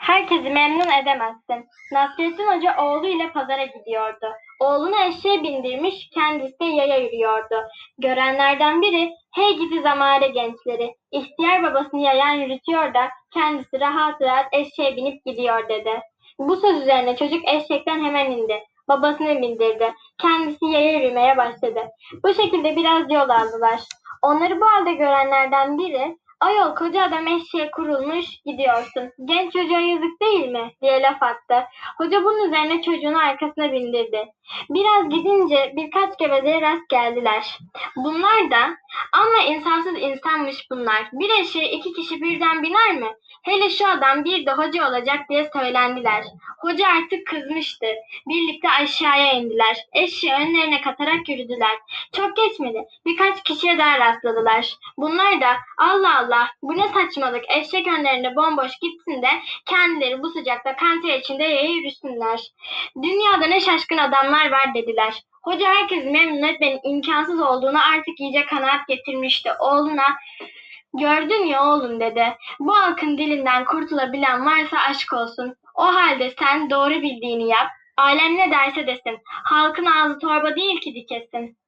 Herkesi memnun edemezsin. Nasrettin Hoca oğlu ile pazara gidiyordu. Oğlunu eşeğe bindirmiş, kendisi de yaya yürüyordu. Görenlerden biri, "Hey gidi zamane gençleri, ihtiyar babasını yayan yürütüyor da kendisi rahat rahat eşeğe binip gidiyor," dedi. Bu söz üzerine çocuk eşekten hemen indi. Babasını bindirdi. Kendisi yaya yürümeye başladı. Bu şekilde biraz yol aldılar. Onları bu halde görenlerden biri, "Ayol koca adam eşeğe kurulmuş gidiyorsun. Genç çocuğa yazık değil mi?" diye laf attı. Hoca bunun üzerine çocuğunu arkasına bindirdi. Biraz gidince birkaç gevezeye rast geldiler. Bunlar da, "Amma insansız insanmış bunlar. Bir eşeğe iki kişi birden biner mi? Hele şu adam bir de hoca olacak," diye söylendiler. Hoca artık kızmıştı. Birlikte aşağıya indiler. Eşeği önlerine katarak yürüdüler. Çok geçmedi. Birkaç kişiye daha rastladılar. Bunlar da, "Allah Allah, bu ne saçmalık, eşek önlerinde bomboş gitsin de kendileri bu sıcakta kanter içinde yaya yürüsünler. Dünyada ne şaşkın adamlar var," dediler. Hoca herkesi memnun etmenin imkansız olduğunu artık iyice kanaat getirmişti. Oğluna, "Gördün ya oğlum," dedi. "Bu halkın dilinden kurtulabilen varsa aşk olsun. O halde sen doğru bildiğini yap. Alem ne derse desin. Halkın ağzı torba değil ki dikesin."